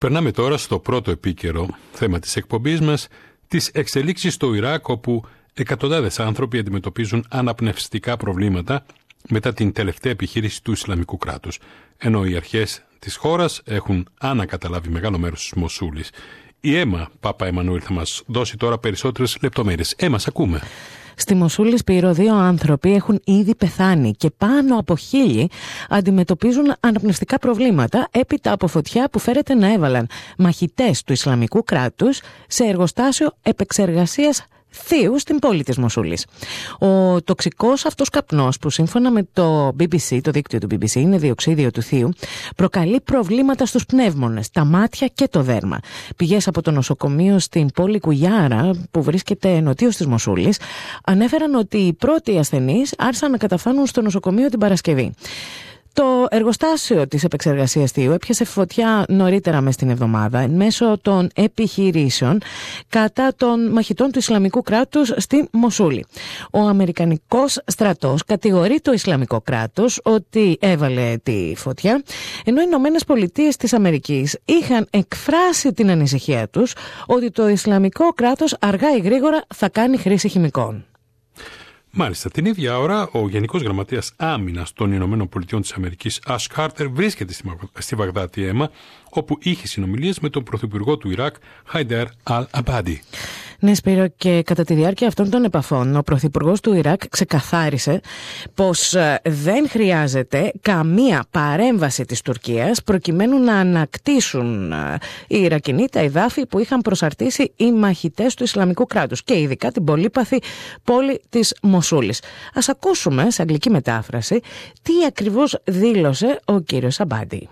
Περνάμε τώρα στο πρώτο επίκαιρο θέμα της εκπομπής μας, τις εξελίξεις στο Ιράκ, όπου εκατοντάδες άνθρωποι αντιμετωπίζουν αναπνευστικά προβλήματα μετά την τελευταία επιχείρηση του Ισλαμικού κράτους, ενώ οι αρχές της χώρας έχουν ανακαταλάβει μεγάλο μέρος της Μοσούλης. Η Έμα Παπα-Εμμανουήλ θα μας δώσει τώρα περισσότερες λεπτομέρειες. Έμα, σ' ακούμε. Στη Μοσούλη, Σπύρο, 2 άνθρωποι έχουν ήδη πεθάνει και πάνω από 1.000 αντιμετωπίζουν αναπνευστικά προβλήματα έπειτα από φωτιά που φέρεται να έβαλαν μαχητές του Ισλαμικού κράτους σε εργοστάσιο επεξεργασίας θείου στην πόλη της Μοσούλης. Ο τοξικός αυτός καπνός, που σύμφωνα με το BBC, το δίκτυο του BBC, είναι διοξείδιο του θείου, προκαλεί προβλήματα στους πνεύμονες, τα μάτια και το δέρμα. Πηγές από το νοσοκομείο στην πόλη Κουγιάρα, που βρίσκεται νοτίως της Μοσούλης, ανέφεραν ότι οι πρώτοι ασθενείς άρχισαν να καταφθάνουν στο νοσοκομείο την Παρασκευή. Το εργοστάσιο της επεξεργασίας θείου έπιασε φωτιά νωρίτερα μες την εβδομάδα εν μέσω των επιχειρήσεων κατά των μαχητών του Ισλαμικού κράτους στη Μοσούλη. Ο Αμερικανικός στρατός κατηγορεί το Ισλαμικό κράτος ότι έβαλε τη φωτιά, ενώ οι Ηνωμένες Πολιτείες της Αμερικής είχαν εκφράσει την ανησυχία τους ότι το Ισλαμικό κράτος αργά ή γρήγορα θα κάνει χρήση χημικών. Μάλιστα, την ίδια ώρα ο Γενικός Γραμματέας Άμυνας των Ηνωμένων Πολιτειών της Αμερικής, Ash Carter, βρίσκεται στη Βαγδάτη, Έμα, όπου είχε συνομιλίες με τον Πρωθυπουργό του Ιράκ, Χάιντερ Αλ-Αμπάντι. Ναι, Σπύρο, και κατά τη διάρκεια αυτών των επαφών ο Πρωθυπουργός του Ιράκ ξεκαθάρισε πως δεν χρειάζεται καμία παρέμβαση της Τουρκίας προκειμένου να ανακτήσουν οι Ιρακινοί τα εδάφη που είχαν προσαρτήσει οι μαχητές του Ισλαμικού κράτους και ειδικά την πολύπαθη πόλη της Μοσούλης. Ας ακούσουμε σε αγγλική μετάφραση τι ακριβώς δήλωσε ο κύριος Αμπάντι.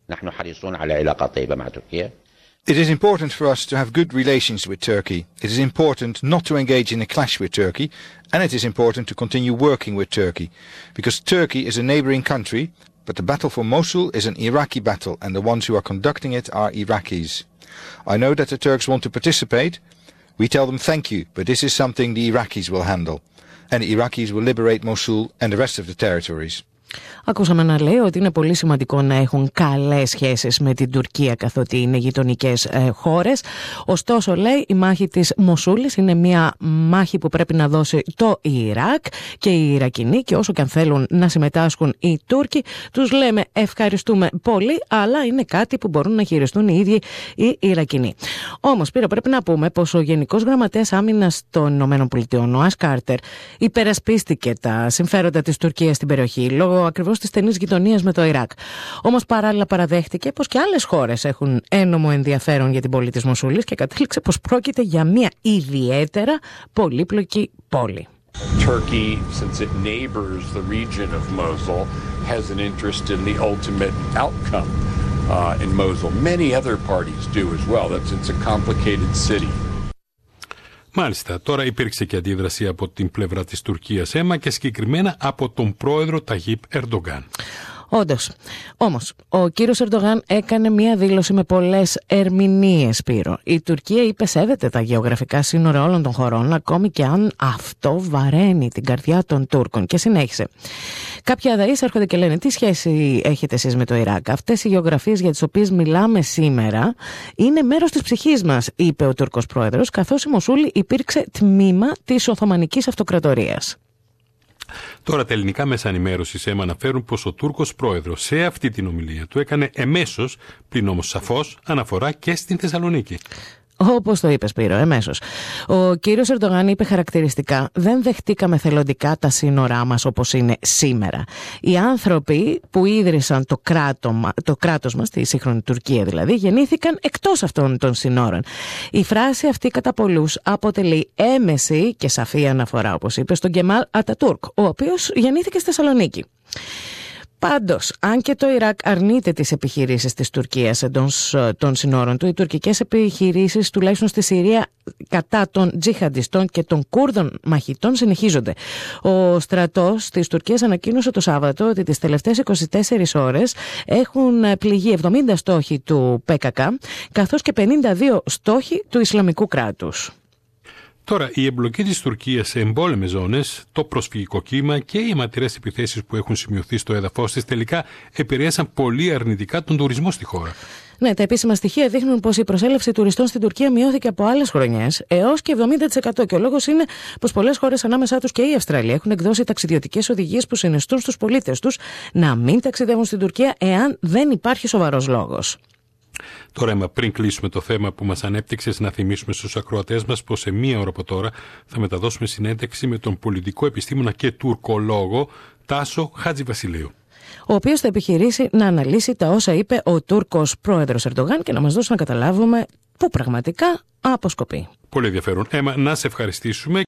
It is important for us to have good relations with Turkey. It is important not to engage in a clash with Turkey, and it is important to continue working with Turkey, because Turkey is a neighbouring country, but the battle for Mosul is an Iraqi battle, and the ones who are conducting it are Iraqis. I know that the Turks want to participate. We tell them thank you, but this is something the Iraqis will handle, and the Iraqis will liberate Mosul and the rest of the territories. Ακούσαμε να λέει ότι είναι πολύ σημαντικό να έχουν καλές σχέσεις με την Τουρκία, καθότι είναι γειτονικές χώρες. Ωστόσο, λέει, η μάχη της Μοσούλης είναι μια μάχη που πρέπει να δώσει το Ιράκ και οι Ιρακινοί, και όσο και αν θέλουν να συμμετάσχουν οι Τούρκοι, τους λέμε ευχαριστούμε πολύ, αλλά είναι κάτι που μπορούν να χειριστούν οι ίδιοι οι Ιρακινοί. Όμως, Πύρο, πρέπει να πούμε πως ο Γενικός Γραμματέας Άμυνας των ΗΠΑ, ο Ας Κάρτερ, υπερασπίστηκε τα συμφέροντα της Τουρκίας στην περιοχή λόγω ακριβώς της στενής γειτονίας με το Ιράκ. Όμως παράλληλα παραδέχτηκε πως και άλλες χώρες έχουν ένομο ενδιαφέρον για την πόλη της Μοσούλης και κατέληξε πως πρόκειται για μια ιδιαίτερα πολύπλοκη πόλη. Turkey, since it neighbors the region of Mosul, has an interest in the ultimate outcome in Mosul. Many other parties do as well. It's a complicated city. Μάλιστα, τώρα υπήρξε και αντίδραση από την πλευρά της Τουρκίας, Έμα, και συγκεκριμένα από τον πρόεδρο Ταγίπ Ερντογκάν. Όντως. Όμως, ο κύριος Ερντογάν έκανε μία δήλωση με πολλές ερμηνείες, Σπύρο. Η Τουρκία είπε σέβεται τα γεωγραφικά σύνορα όλων των χωρών, ακόμη και αν αυτό βαραίνει την καρδιά των Τούρκων. Και συνέχισε. Κάποιοι αδαείς έρχονται και λένε: τι σχέση έχετε εσείς με το Ιράκ? Αυτές οι γεωγραφίες για τις οποίες μιλάμε σήμερα είναι μέρος της ψυχής μας, είπε ο Τούρκος πρόεδρος, καθώς η Μοσούλη υπήρξε τμήμα της Οθωμανικής Αυτοκρατορίας. Τώρα τα ελληνικά μέσα ενημέρωσης αναφέρουν πως ο Τούρκος πρόεδρος σε αυτή την ομιλία του έκανε εμέσως, πλην όμως σαφώς, αναφορά και στην Θεσσαλονίκη. Όπως το είπε, Σπύρο, εμέσως. Ο κύριος Ερντογάν είπε χαρακτηριστικά: δεν δεχτήκαμε θελοντικά τα σύνορά μας όπως είναι σήμερα. Οι άνθρωποι που ίδρυσαν το κράτος μας, τη σύγχρονη Τουρκία δηλαδή, γεννήθηκαν εκτός αυτών των σύνορων. Η φράση αυτή κατά πολλούς αποτελεί έμεση και σαφή αναφορά, όπως είπε, στον Κεμάλ Ατατούρκ, ο οποίος γεννήθηκε στη Θεσσαλονίκη. Πάντως, αν και το Ιράκ αρνείται τις επιχειρήσεις της Τουρκίας εντός των συνόρων του, οι τουρκικές επιχειρήσεις, τουλάχιστον στη Συρία, κατά των τζιχαντιστών και των Κούρδων μαχητών συνεχίζονται. Ο στρατός της Τουρκίας ανακοίνωσε το Σάββατο ότι τις τελευταίες 24 ώρες έχουν πληγεί 70 στόχοι του ΠΚΚ, καθώς και 52 στόχοι του Ισλαμικού κράτους. Τώρα, η εμπλοκή της Τουρκίας σε εμπόλεμες ζώνες, το προσφυγικό κύμα και οι αιματηρές επιθέσεις που έχουν σημειωθεί στο έδαφος της τελικά επηρέασαν πολύ αρνητικά τον τουρισμό στη χώρα. Ναι, τα επίσημα στοιχεία δείχνουν πως η προσέλευση τουριστών στην Τουρκία μειώθηκε από άλλες χρονιές έως και 70%. Και ο λόγος είναι πως πολλές χώρες, ανάμεσά τους και η Αυστραλία, έχουν εκδώσει ταξιδιωτικές οδηγίες που συνιστούν στους πολίτες τους να μην ταξιδεύουν στην Τουρκία εάν δεν υπάρχει σοβαρός λόγος. Τώρα, Έμα, πριν κλείσουμε το θέμα που μας ανέπτυξες, να θυμίσουμε στους ακροατές μας πως σε μία ώρα από τώρα θα μεταδώσουμε συνέντευξη με τον πολιτικό επιστήμονα και τουρκολόγο Τάσο Χατζηβασιλείου, ο οποίος θα επιχειρήσει να αναλύσει τα όσα είπε ο Τούρκος πρόεδρος Ερντογάν και να μας δώσει να καταλάβουμε πού πραγματικά αποσκοπεί. Πολύ ενδιαφέρον. Έμα, να σε ευχαριστήσουμε.